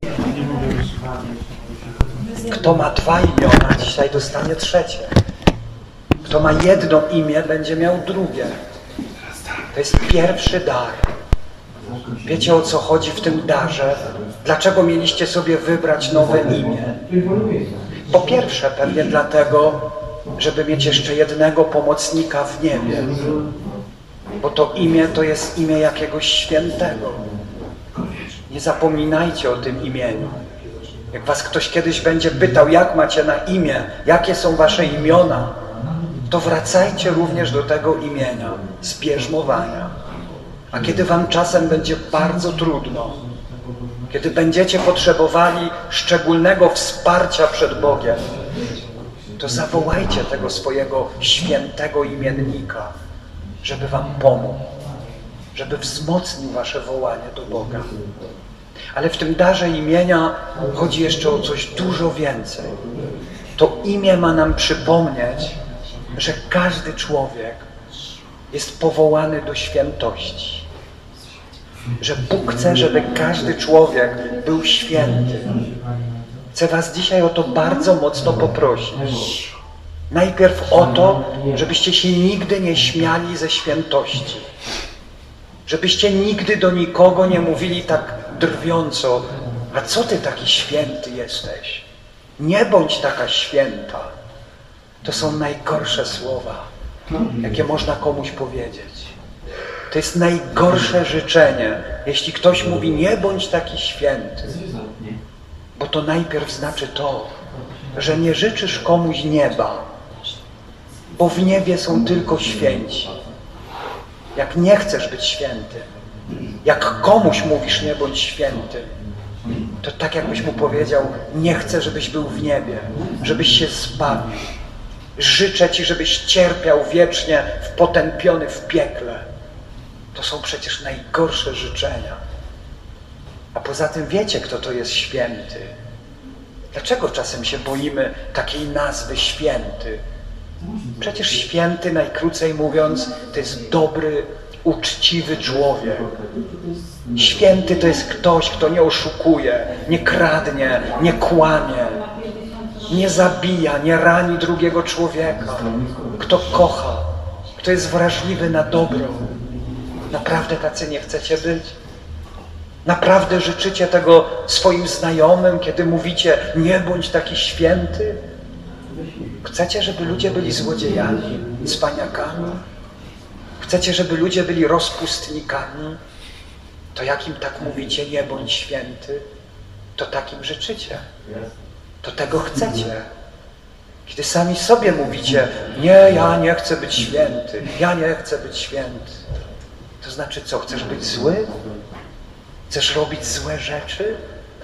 Kto ma 2 imiona, dzisiaj dostanie 3. Kto ma jedno imię, będzie miał drugie. To jest pierwszy dar. Wiecie, o co chodzi w tym darze? Dlaczego mieliście sobie wybrać nowe imię? Po pierwsze, pewnie dlatego, żeby mieć jeszcze jednego pomocnika w niebie. Bo to imię to jest imię jakiegoś świętego. Nie zapominajcie o tym imieniu. Jak was ktoś kiedyś będzie pytał, jak macie na imię, jakie są wasze imiona, to wracajcie również do tego imienia z bierzmowania. A kiedy wam czasem będzie bardzo trudno, kiedy będziecie potrzebowali szczególnego wsparcia przed Bogiem, to zawołajcie tego swojego świętego imiennika, żeby wam pomógł, żeby wzmocnił wasze wołanie do Boga. Ale w tym darze imienia chodzi jeszcze o coś dużo więcej. To imię ma nam przypomnieć, że każdy człowiek jest powołany do świętości. Że Bóg chce, żeby każdy człowiek był święty. Chcę was dzisiaj o to bardzo mocno poprosić. Najpierw o to, żebyście się nigdy nie śmiali ze świętości. Żebyście nigdy do nikogo nie mówili tak drwiąco: a co ty taki święty jesteś? Nie bądź taka święta. To są najgorsze słowa, jakie można komuś powiedzieć. To jest najgorsze życzenie, jeśli ktoś mówi: nie bądź taki święty. Bo to najpierw znaczy to, że nie życzysz komuś nieba, bo w niebie są tylko święci. Jak nie chcesz być świętym, jak komuś mówisz: nie bądź świętym, to tak jakbyś mu powiedział: nie chcę, żebyś był w niebie, żebyś się zbawił. Życzę ci, żebyś cierpiał wiecznie, potępiony w piekle. To są przecież najgorsze życzenia. A poza tym wiecie, kto to jest święty. Dlaczego czasem się boimy takiej nazwy święty? Przecież święty, najkrócej mówiąc, to jest dobry, uczciwy człowiek. Święty to jest ktoś, kto nie oszukuje, nie kradnie, nie kłamie, nie zabija, nie rani drugiego człowieka, kto kocha, kto jest wrażliwy na dobro. Naprawdę tacy nie chcecie być? Naprawdę życzycie tego swoim znajomym, kiedy mówicie: nie bądź taki święty? Chcecie, żeby ludzie byli złodziejami, cwaniakami? Chcecie, żeby ludzie byli rozpustnikami? To jak im tak mówicie: nie bądź święty, to takim życzycie. To tego chcecie. Kiedy sami sobie mówicie: nie, ja nie chcę być święty, ja nie chcę być święty. To znaczy co? Chcesz być zły? Chcesz robić złe rzeczy?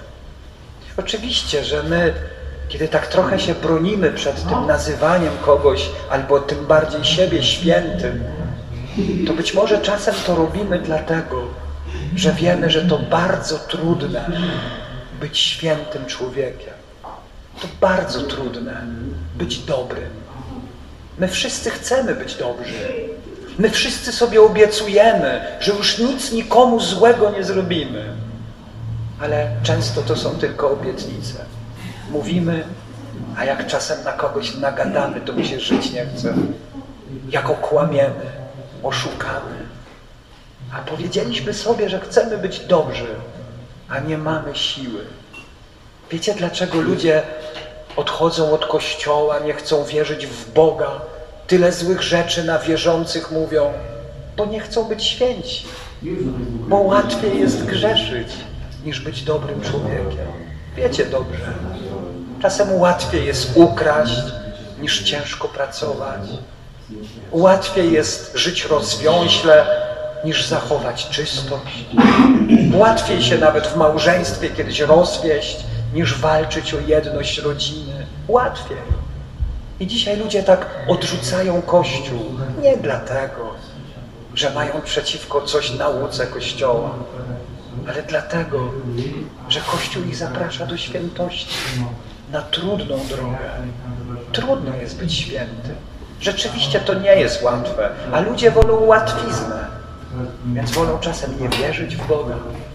Oczywiście, że my, kiedy tak trochę się bronimy przed tym nazywaniem kogoś, albo tym bardziej siebie świętym, to być może czasem to robimy dlatego, że wiemy, że to bardzo trudne być świętym człowiekiem. To bardzo trudne być dobrym. My wszyscy chcemy być dobrzy. My wszyscy sobie obiecujemy, że już nic nikomu złego nie zrobimy. Ale często to są tylko obietnice. Mówimy, a jak czasem na kogoś nagadamy, to mi się żyć nie chce. Jak okłamiemy, oszukamy. A powiedzieliśmy sobie, że chcemy być dobrzy, a nie mamy siły. Wiecie, dlaczego ludzie odchodzą od Kościoła, nie chcą wierzyć w Boga? Tyle złych rzeczy na wierzących mówią, bo nie chcą być święci. Bo łatwiej jest grzeszyć, niż być dobrym człowiekiem. Wiecie dobrze. Czasem łatwiej jest ukraść, niż ciężko pracować. Łatwiej jest żyć rozwiąśle, niż zachować czystość. Łatwiej się nawet w małżeństwie kiedyś rozwieść, niż walczyć o jedność rodziny. Łatwiej. I dzisiaj ludzie tak odrzucają Kościół. Nie dlatego, że mają przeciwko coś nauce Kościoła, ale dlatego, że Kościół ich zaprasza do świętości, na trudną drogę. Trudno jest być świętym. Rzeczywiście to nie jest łatwe, a ludzie wolą łatwiznę, więc wolą czasem nie wierzyć w Boga,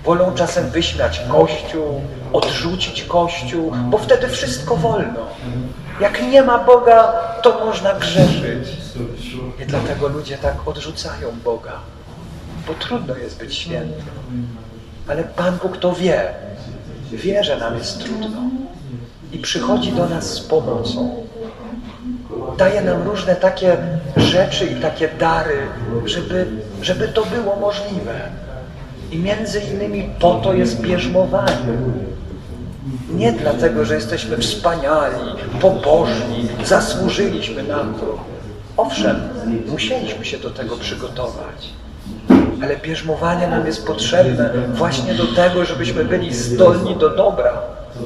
Wolą czasem wyśmiać Kościół, odrzucić Kościół, bo wtedy wszystko wolno. Jak nie ma Boga, to można grzeszyć. I dlatego ludzie tak odrzucają Boga, bo trudno jest być świętym. Ale Pan Bóg to wie, że nam jest trudno i przychodzi do nas z pomocą. Daje nam różne takie rzeczy i takie dary, żeby to było możliwe. I między innymi po to jest bierzmowanie. Nie dlatego, że jesteśmy wspaniali, pobożni, zasłużyliśmy na to. Owszem, musieliśmy się do tego przygotować. Ale bierzmowanie nam jest potrzebne właśnie do tego, żebyśmy byli zdolni do dobra.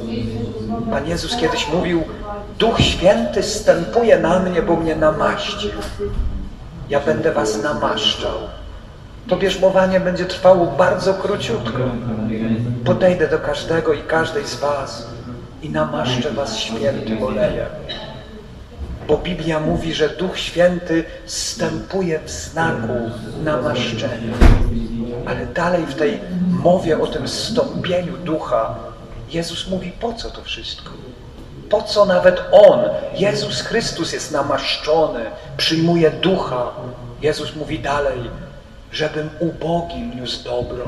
Pan Jezus kiedyś mówił: Duch Święty zstępuje na mnie, bo mnie namaścił. Ja będę was namaszczał. To bierzmowanie będzie trwało bardzo króciutko. Podejdę do każdego i każdej z was i namaszczę was świętym olejem. Bo Biblia mówi, że Duch Święty zstępuje w znaku namaszczenia. Ale dalej w tej mowie o tym zstąpieniu Ducha Jezus mówi, po co to wszystko? Po co nawet On, Jezus Chrystus, jest namaszczony, przyjmuje Ducha? Jezus mówi dalej, żebym ubogim niósł dobro,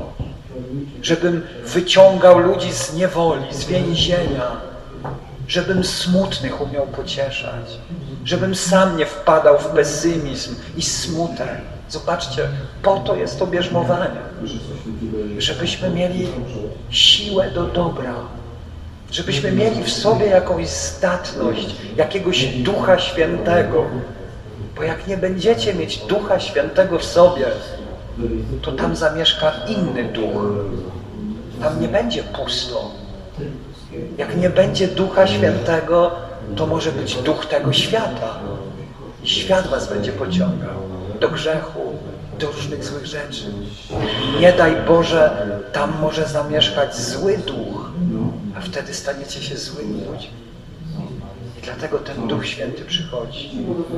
żebym wyciągał ludzi z niewoli, z więzienia, żebym smutnych umiał pocieszać, żebym sam nie wpadał w pesymizm i smutek. Zobaczcie, po to jest to bierzmowanie, żebyśmy mieli siłę do dobra, żebyśmy mieli w sobie jakąś zdatność, jakiegoś Ducha Świętego. Bo jak nie będziecie mieć Ducha Świętego w sobie, to tam zamieszka inny duch. Tam nie będzie pusto. Jak nie będzie Ducha Świętego, to może być duch tego świata. I świat was będzie pociągał do grzechu, do różnych złych rzeczy. Nie daj Boże, tam może zamieszkać zły duch, a wtedy staniecie się złymi ludźmi. I dlatego ten Duch Święty przychodzi.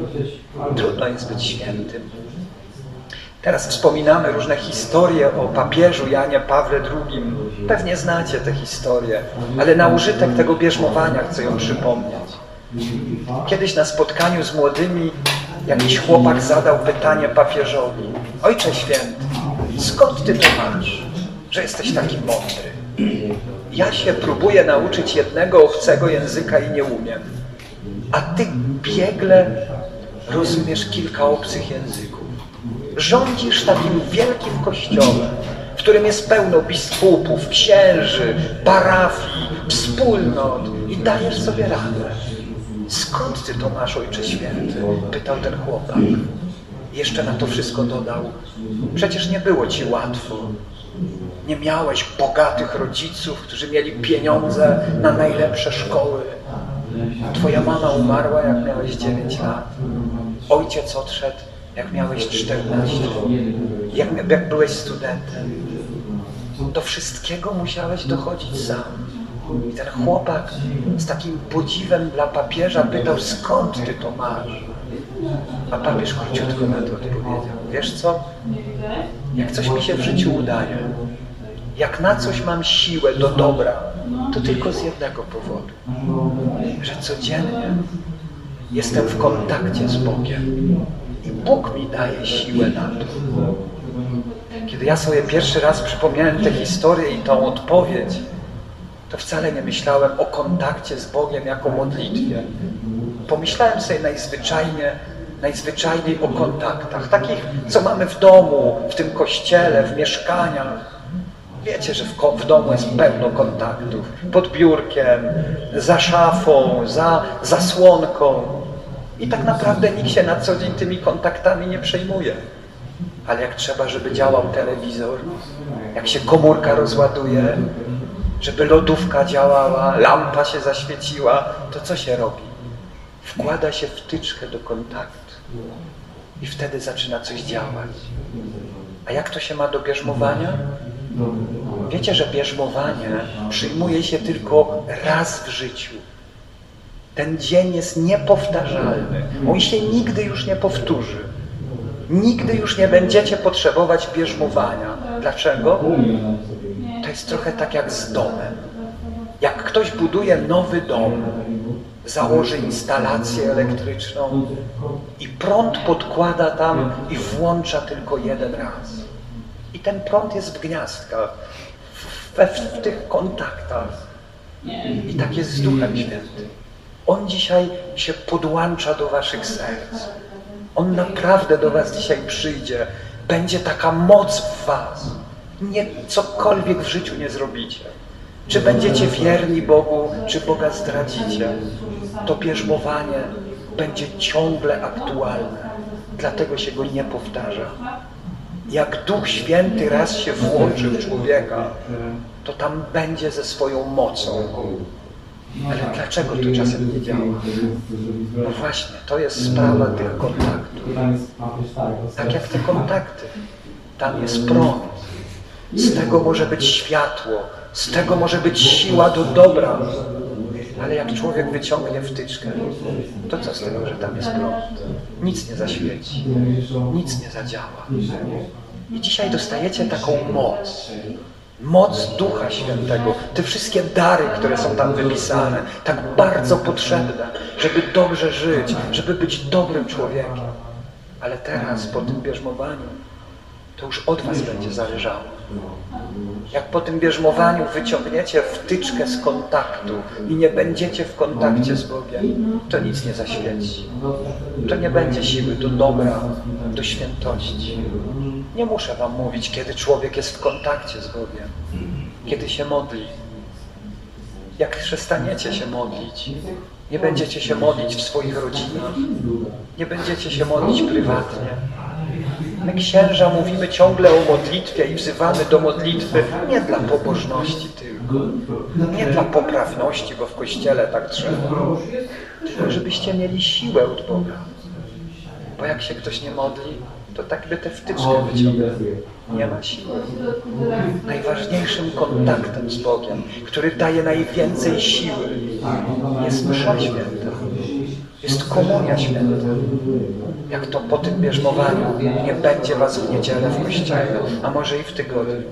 Trudno jest być świętym. Teraz wspominamy różne historie o papieżu Janie Pawle II. Pewnie znacie te historie, ale na użytek tego bierzmowania chcę ją przypomnieć. Kiedyś na spotkaniu z młodymi jakiś chłopak zadał pytanie papieżowi: Ojcze Święty, skąd ty to masz, że jesteś taki mądry? Ja się próbuję nauczyć jednego obcego języka i nie umiem, a ty biegle rozumiesz kilka obcych języków. Rządzisz takim wielkim kościołem, w którym jest pełno biskupów, księży, parafii, wspólnot i dajesz sobie radę. Skąd ty to masz, Ojcze Święty? Pytał ten chłopak. Jeszcze na to wszystko dodał: przecież nie było ci łatwo. Nie miałeś bogatych rodziców, którzy mieli pieniądze na najlepsze szkoły. Twoja mama umarła, jak miałeś 9 lat. Ojciec odszedł, jak miałeś 14. Jak byłeś studentem. Do wszystkiego musiałeś dochodzić sam. I ten chłopak z takim podziwem dla papieża pytał: skąd ty to masz? A papież króciutko na to odpowiedział: wiesz co? Jak coś mi się w życiu udaje, jak na coś mam siłę do dobra, to tylko z jednego powodu, że codziennie jestem w kontakcie z Bogiem i Bóg mi daje siłę na to. Kiedy ja sobie pierwszy raz przypomniałem tę historię i tą odpowiedź, to wcale nie myślałem o kontakcie z Bogiem jako modlitwie. Pomyślałem sobie najzwyczajniej o kontaktach, takich, co mamy w domu, w tym kościele, w mieszkaniach. Wiecie, że w domu jest pełno kontaktów. Pod biurkiem, za szafą, za zasłonką. I tak naprawdę nikt się na co dzień tymi kontaktami nie przejmuje. Ale jak trzeba, żeby działał telewizor, jak się komórka rozładuje, żeby lodówka działała, lampa się zaświeciła, to co się robi? Wkłada się wtyczkę do kontaktu i wtedy zaczyna coś działać. A jak to się ma do bierzmowania? Wiecie, że bierzmowanie przyjmuje się tylko raz w życiu. Ten dzień jest niepowtarzalny. On się nigdy już nie powtórzy. Nigdy już nie będziecie potrzebować bierzmowania. Dlaczego? To jest trochę tak jak z domem. Jak ktoś buduje nowy dom, założy instalację elektryczną i prąd podkłada tam i włącza tylko jeden raz. I ten prąd jest w gniazdkach, w tych kontaktach. I tak jest z Duchem Świętym. On dzisiaj się podłącza do waszych serc. On naprawdę do was dzisiaj przyjdzie. Będzie taka moc w was. Nie, cokolwiek w życiu nie zrobicie. Czy będziecie wierni Bogu, czy Boga zdradzicie. To bierzmowanie będzie ciągle aktualne. Dlatego się go nie powtarza. Jak Duch Święty raz się włączy w człowieka, to tam będzie ze swoją mocą. Ale dlaczego to czasem nie działa? No właśnie, to jest sprawa tych kontaktów. Tak jak te kontakty. Tam jest prąd. Z tego może być światło. Z tego może być siła do dobra. Ale jak człowiek wyciągnie wtyczkę, to co z tego, że tam jest prąd? Nic nie zaświeci. Nic nie zadziała. I dzisiaj dostajecie taką moc. Moc Ducha Świętego. Te wszystkie dary, które są tam wypisane, tak bardzo potrzebne, żeby dobrze żyć, żeby być dobrym człowiekiem. Ale teraz, po tym bierzmowaniu, to już od was będzie zależało. Jak po tym bierzmowaniu wyciągniecie wtyczkę z kontaktu i nie będziecie w kontakcie z Bogiem, to nic nie zaświeci. To nie będzie siły do dobra, do świętości. Nie muszę wam mówić, kiedy człowiek jest w kontakcie z Bogiem, kiedy się modli. Jak przestaniecie się modlić, nie będziecie się modlić w swoich rodzinach, nie będziecie się modlić prywatnie. My księża mówimy ciągle o modlitwie i wzywamy do modlitwy nie dla pobożności tylko, nie dla poprawności, bo w Kościele tak trzeba, tylko żebyście mieli siłę od Boga. Bo jak się ktoś nie modli, to tak by tę wtyczkę wyciągnął. Nie ma siły. Najważniejszym kontaktem z Bogiem, który daje najwięcej siły, jest msza święta. Jest komunia święta. Jak to po tym bierzmowaniu nie będzie was w niedzielę w kościele, a może i w tygodniu.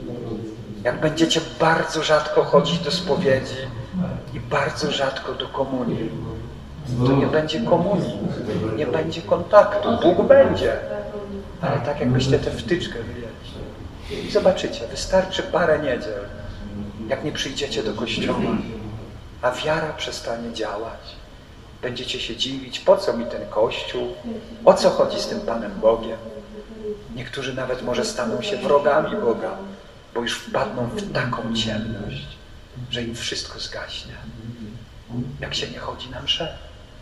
Jak będziecie bardzo rzadko chodzić do spowiedzi i bardzo rzadko do komunii, to nie będzie komunii, nie będzie kontaktu. Bóg będzie, ale tak jakbyście tę wtyczkę wyjęli. I zobaczycie, wystarczy parę niedziel, jak nie przyjdziecie do kościoła, a wiara przestanie działać. Będziecie się dziwić, po co mi ten Kościół, o co chodzi z tym Panem Bogiem. Niektórzy nawet może staną się wrogami Boga, bo już wpadną w taką ciemność, że im wszystko zgaśnie. Jak się nie chodzi na mszę.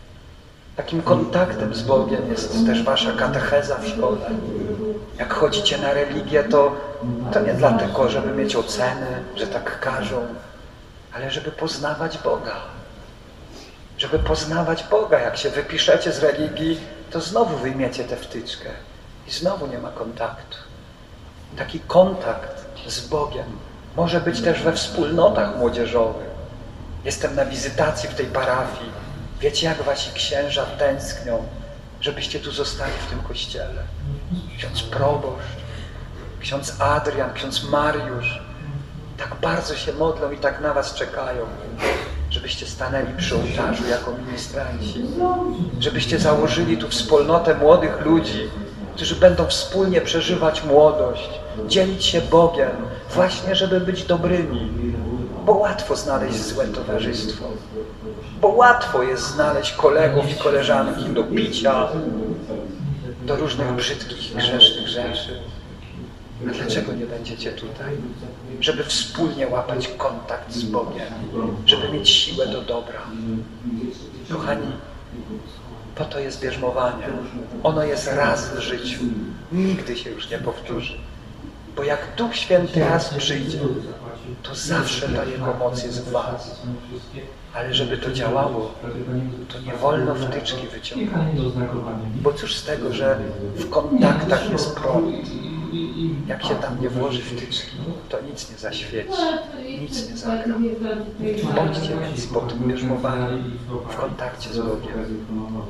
Takim kontaktem z Bogiem jest też wasza katecheza w szkole. Jak chodzicie na religię, to nie dlatego, żeby mieć oceny, że tak każą, ale żeby poznawać Boga. Żeby poznawać Boga. Jak się wypiszecie z religii, to znowu wyjmiecie tę wtyczkę i znowu nie ma kontaktu. Taki kontakt z Bogiem może być też we wspólnotach młodzieżowych. Jestem na wizytacji w tej parafii. Wiecie, jak wasi księża tęsknią, żebyście tu zostali w tym kościele. Ksiądz proboszcz, ksiądz Adrian, ksiądz Mariusz. Tak bardzo się modlą i tak na was czekają, żebyście stanęli przy ołtarzu jako ministranci. Żebyście założyli tu wspólnotę młodych ludzi, którzy będą wspólnie przeżywać młodość, dzielić się Bogiem, właśnie żeby być dobrymi. Bo łatwo znaleźć złe towarzystwo. Bo łatwo jest znaleźć kolegów i koleżanki do picia, do różnych brzydkich i grzesznych rzeczy. A dlaczego nie będziecie tutaj? Żeby wspólnie łapać kontakt z Bogiem, żeby mieć siłę do dobra. Kochani, po to jest bierzmowanie. Ono jest raz w życiu. Nigdy się już nie powtórzy. Bo jak Duch Święty raz przyjdzie, to zawsze ta Jego moc jest w was. Ale żeby to działało, to nie wolno wtyczki wyciągać. Bo cóż z tego, że w kontaktach jest prąd. Jak się tam nie włoży wtyczki, to nic nie zaświeci, nic nie zagra. Bądźcie więc po tym bierzmowaniu w kontakcie z Bogiem.